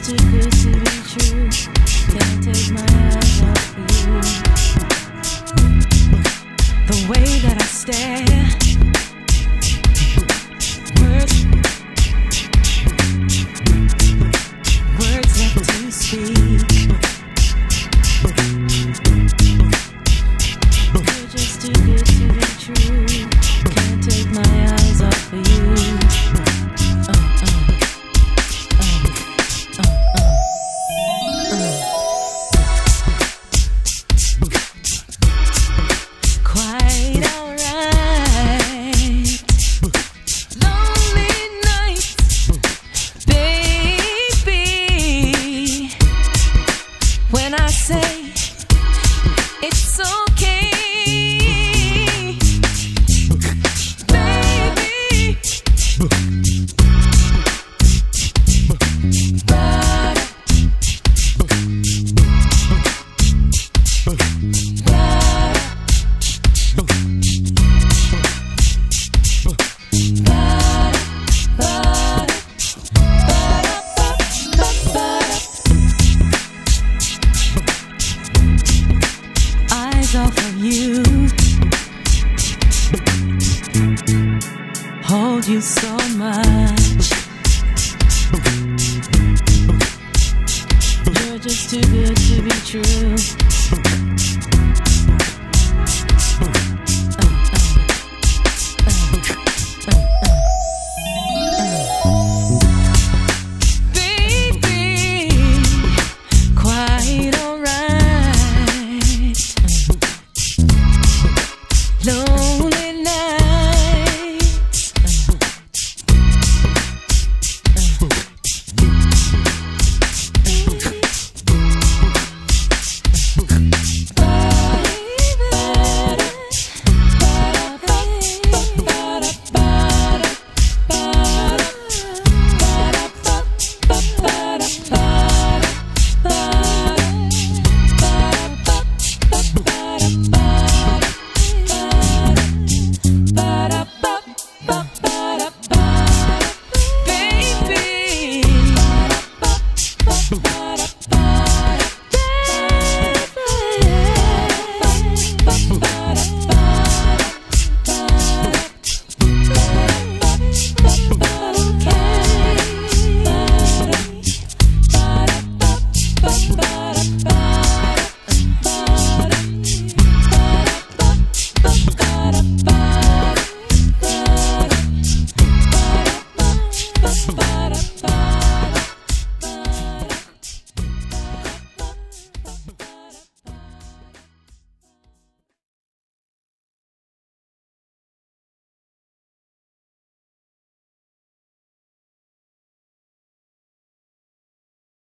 too good to be true. Can't take my eyes off of you. The way that I stare, words left to speak. You're just too good to be true. Can't take my eyes off of you. Quite alright. Lonely nights, baby. When I say it's okay, baby. Eyes off of you, hold you so much. You're just too good to be true. Baby, quite alright. Lonely nights, baby.